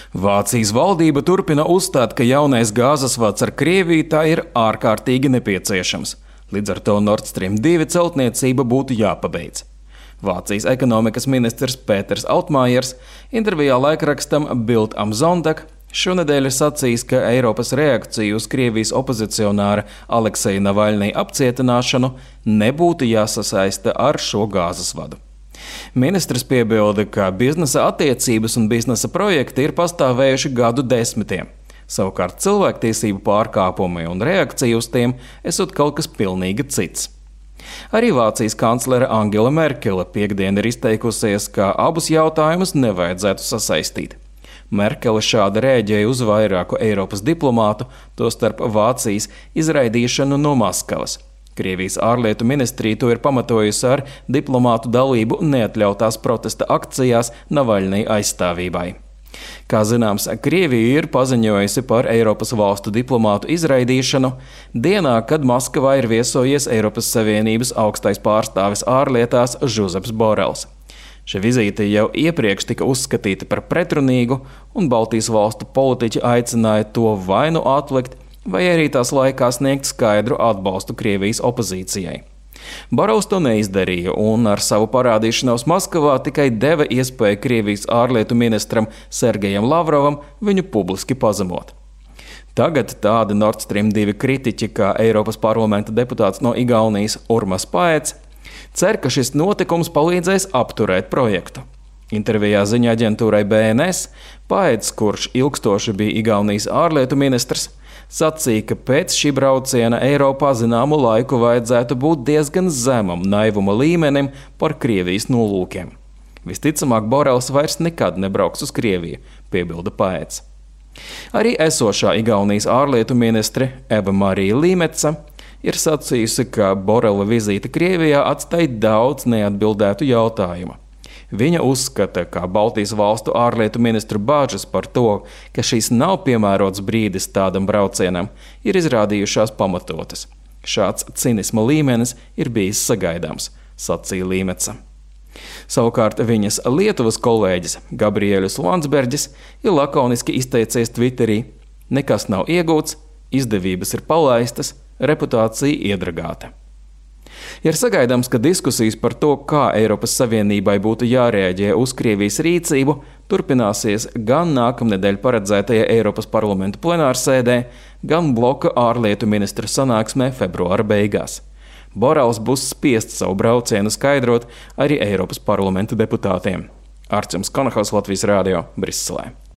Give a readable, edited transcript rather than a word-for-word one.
Vācijas valdība turpina uzstāt, ka jaunais gāzes vads ar Krieviju tā ir ārkārtīgi nepieciešams. Līdz ar to Nord Stream 2 celtniecība būtu jāpabeidz. Vācijas ekonomikas ministrs Pēters Altmājers intervijā laikrakstam Bild am Sonntag šonedēļ sacījis, ka Eiropas reakcija uz Krievijas opozicionāra Alekseja Navaļnija apcietināšanu nebūtu jāsasaista ar šo gāzes vadu. Ministrs piebilda, ka biznesa attiecības un biznesa projekti ir pastāvējuši gadu desmitiem. Savukārt cilvēktiesību pārkāpumi un reakcija uz tiem esot kaut kas pilnīgi cits. Arī Vācijas kanclere Angela Merkele piektdien ir izteikusies, ka abus jautājumus nevajadzētu sasaistīt. Merkele šādi rēģēja uz vairāku Eiropas diplomātu, tostarp Vācijas, izraidīšanu no Maskavas. Krievijas ārlietu ministrija to ir pamatojusi ar diplomātu dalību neatļautās protesta akcijās Navaļnija aizstāvībai. Kā zināms, Krievija ir paziņojusi par Eiropas valstu diplomātu izraidīšanu dienā, kad Maskavā ir viesojies Eiropas Savienības augstais pārstāvis ārlietās Žuzeps Borels. Šī vizīte jau iepriekš tika uzskatīta par pretrunīgu, un Baltijas valstu politiķi aicināja to vai nu atlikt, vai arī tās laikā sniegt skaidru atbalstu Krievijas opozīcijai. Borels to neizdarīja un ar savu parādīšanos Maskavā tikai deva iespēju Krievijas ārlietu ministram Sergejam Lavrovam viņu publiski pazemot. Tagad tādi Nord Stream 2 kritiķi kā Eiropas parlamenta deputāts no Igaunijas Urmas Paets cer, ka šis notikums palīdzēs apturēt projektu. Intervijā ziņa aģentūrai BNS Paets, kurš ilgstoši bija Igaunijas ārlietu ministrs, sacīja, ka pēc šī brauciena Eiropā zināmu laiku vajadzētu būt diezgan zemam naivuma līmenim par Krievijas nolūkiem. Visticamāk, Borels vairs nekad nebrauks uz Krieviju, piebilda Paets. Arī esošā Igaunijas ārlietu ministre Eva Marija Līmeca ir sacījusi, ka Borela vizīte Krievijā atstāja daudz neatbildētu jautājumu. Viņa uzskata, ka Baltijas valstu ārlietu ministru bāžas par to, ka šīs nav piemērots brīdis tādam braucienam, ir izrādījušās pamatotas. Šāds cinisma līmenis ir bijis sagaidāms, sacīja Līmeca. Savukārt viņas Lietuvas kolēģis Gabriēlis Landsbergis ir lakoniski izteicies Twitterī: nekas nav iegūts, izdevības ir palaistas, reputācija iedragāta. Ir sagaidāms, ka diskusijas par to, kā Eiropas Savienībai būtu jārēģē uz Krievijas rīcību, turpināsies gan nākamnedēļ paredzētajā Eiropas parlamenta plenārsēdē, gan bloka ārlietu ministru sanāksmē februāra beigās. Borels būs spiests savu braucienu skaidrot arī Eiropas parlamenta deputātiem. Arčuns Konahals, Latvijas Rādio, Briselē.